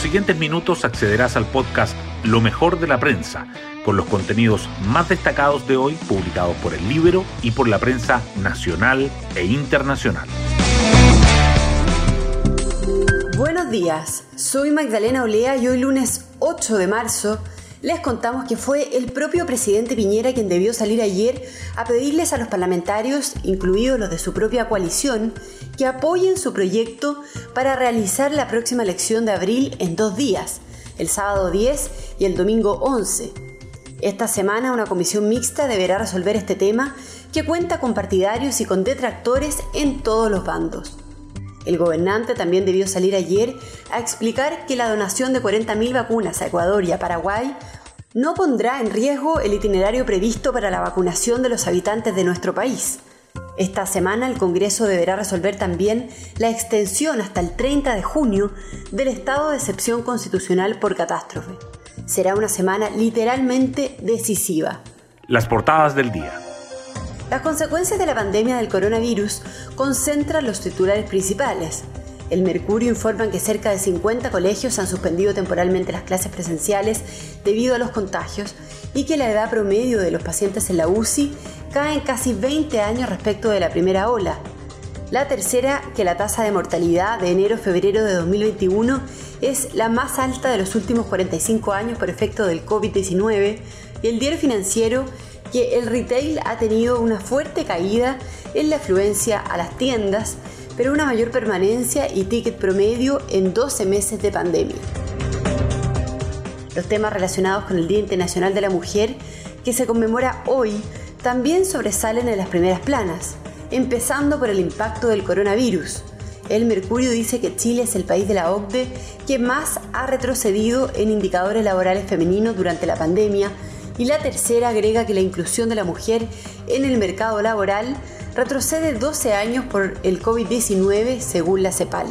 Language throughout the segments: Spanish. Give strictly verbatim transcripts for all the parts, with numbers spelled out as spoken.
siguientes minutos accederás al podcast Lo mejor de la prensa, con los contenidos más destacados de hoy publicados por El Líbero y por la prensa nacional e internacional. Buenos días, soy Magdalena Olea y hoy lunes ocho de marzo les contamos que fue el propio presidente Piñera quien debió salir ayer a pedirles a los parlamentarios, incluidos los de su propia coalición, que apoyen su proyecto para realizar la próxima elección de abril en dos días, el sábado diez y el domingo once. Esta semana una comisión mixta deberá resolver este tema que cuenta con partidarios y con detractores en todos los bandos. El gobernante también debió salir ayer a explicar que la donación de cuarenta mil vacunas a Ecuador y a Paraguay no pondrá en riesgo el itinerario previsto para la vacunación de los habitantes de nuestro país. Esta semana el Congreso deberá resolver también la extensión hasta el treinta de junio del estado de excepción constitucional por catástrofe. Será una semana literalmente decisiva. Las portadas del día. Las consecuencias de la pandemia del coronavirus concentran los titulares principales. El Mercurio informa que cerca de cincuenta colegios han suspendido temporalmente las clases presenciales debido a los contagios y que la edad promedio de los pacientes en la U C I cae en casi veinte años respecto de la primera ola. La tercera, que la tasa de mortalidad de enero a febrero de dos mil veintiuno es la más alta de los últimos cuarenta y cinco años por efecto del covid diecinueve, y el Diario Financiero, que el retail ha tenido una fuerte caída en la afluencia a las tiendas, pero una mayor permanencia y ticket promedio en doce meses de pandemia. Los temas relacionados con el Día Internacional de la Mujer, que se conmemora hoy, también sobresalen en las primeras planas, empezando por el impacto del coronavirus. El Mercurio dice que Chile es el país de la O C D E que más ha retrocedido en indicadores laborales femeninos durante la pandemia, y la tercera agrega que la inclusión de la mujer en el mercado laboral retrocede doce años por el covid diecinueve según la CEPAL.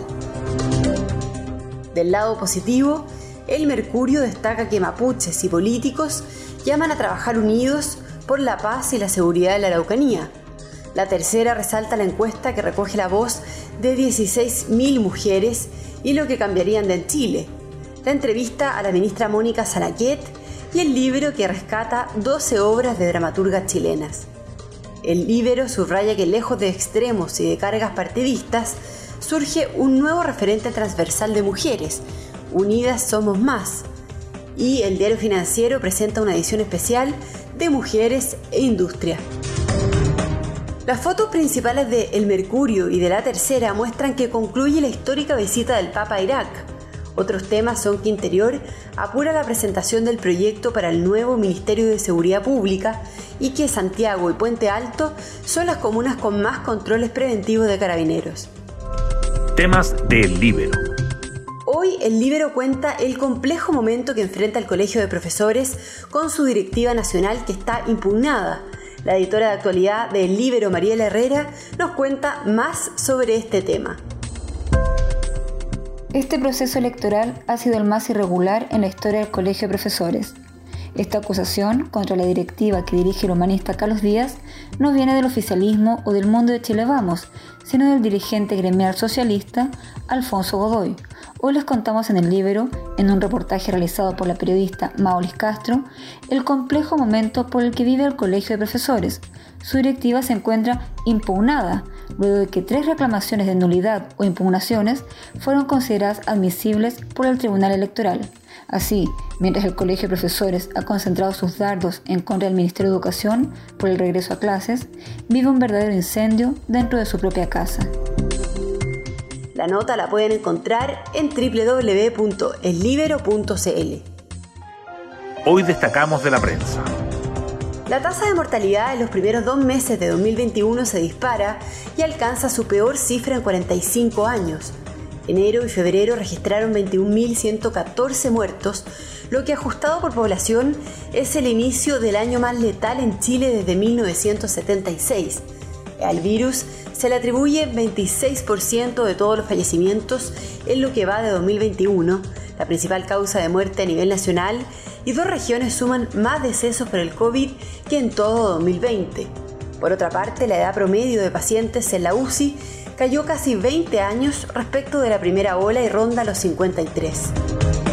Del lado positivo, el Mercurio destaca que mapuches y políticos llaman a trabajar unidos por la paz y la seguridad de la Araucanía. La tercera resalta la encuesta que recoge la voz de dieciséis mil mujeres y lo que cambiarían de en Chile. La entrevista a la ministra Mónica Sanaquet y el Líbero, que rescata doce obras de dramaturgas chilenas. El Líbero subraya que lejos de extremos y de cargas partidistas, surge un nuevo referente transversal de mujeres, Unidas Somos Más. Y el Diario Financiero presenta una edición especial de Mujeres e Industria. Las fotos principales de El Mercurio y de la tercera muestran que concluye la histórica visita del Papa a Irak. Otros temas son que Interior apura la presentación del proyecto para el nuevo Ministerio de Seguridad Pública y que Santiago y Puente Alto son las comunas con más controles preventivos de carabineros. Temas del Líbero. Hoy el Líbero cuenta el complejo momento que enfrenta el Colegio de Profesores con su directiva nacional que está impugnada. La editora de actualidad del Líbero, Mariela Herrera, nos cuenta más sobre este tema. Este proceso electoral ha sido el más irregular en la historia del Colegio de Profesores. Esta acusación contra la directiva que dirige el humanista Carlos Díaz no viene del oficialismo o del mundo de Chile Vamos, sino del dirigente gremial socialista Alfonso Godoy. Hoy les contamos en El Líbero, en un reportaje realizado por la periodista Maolis Castro, el complejo momento por el que vive el Colegio de Profesores. Su directiva se encuentra impugnada, luego de que tres reclamaciones de nulidad o impugnaciones fueron consideradas admisibles por el Tribunal Electoral. Así, mientras el Colegio de Profesores ha concentrado sus dardos en contra del Ministerio de Educación por el regreso a clases, vive un verdadero incendio dentro de su propia casa. La nota la pueden encontrar en doble u doble u doble u punto el líbero punto c l. Hoy destacamos de la prensa. La tasa de mortalidad en los primeros dos meses de dos mil veintiuno se dispara y alcanza su peor cifra en cuarenta y cinco años. Enero y febrero registraron veintiún mil ciento catorce muertos, lo que ajustado por población es el inicio del año más letal en Chile desde mil novecientos setenta y seis. Al virus se le atribuye veintiséis por ciento de todos los fallecimientos en lo que va de dos mil veintiuno, la principal causa de muerte a nivel nacional, y dos regiones suman más decesos por el COVID que en todo dos mil veinte. Por otra parte, la edad promedio de pacientes en la U C I cayó casi veinte años respecto de la primera ola y ronda los cincuenta y tres.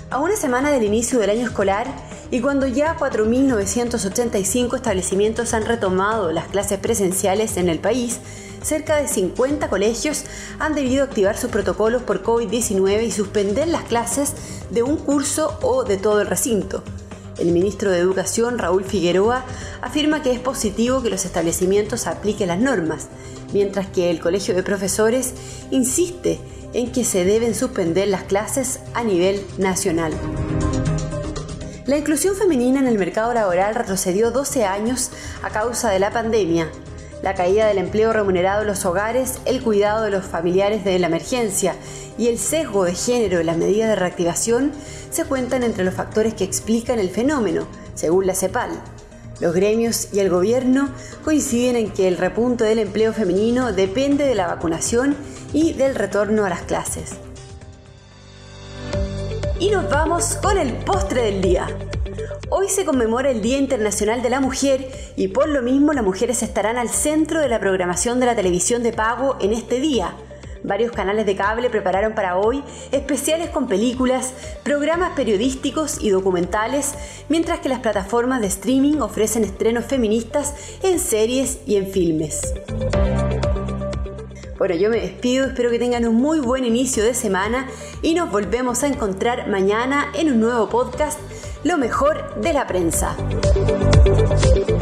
A una semana del inicio del año escolar y cuando ya cuatro mil novecientos ochenta y cinco establecimientos han retomado las clases presenciales en el país, cerca de cincuenta colegios han debido activar sus protocolos por covid diecinueve y suspender las clases de un curso o de todo el recinto. El ministro de Educación, Raúl Figueroa, afirma que es positivo que los establecimientos apliquen las normas, mientras que el Colegio de Profesores insiste en que se deben suspender las clases a nivel nacional. La inclusión femenina en el mercado laboral retrocedió doce años a causa de la pandemia. La caída del empleo remunerado en los hogares, el cuidado de los familiares de la emergencia y el sesgo de género en las medidas de reactivación se cuentan entre los factores que explican el fenómeno, según la CEPAL. Los gremios y el gobierno coinciden en que el repunte del empleo femenino depende de la vacunación y del retorno a las clases. Y nos vamos con el postre del día. Hoy se conmemora el Día Internacional de la Mujer y por lo mismo las mujeres estarán al centro de la programación de la televisión de pago en este día. Varios canales de cable prepararon para hoy especiales con películas, programas periodísticos y documentales, mientras que las plataformas de streaming ofrecen estrenos feministas en series y en filmes. Bueno, yo me despido, espero que tengan un muy buen inicio de semana y nos volvemos a encontrar mañana en un nuevo podcast, Lo mejor de la prensa.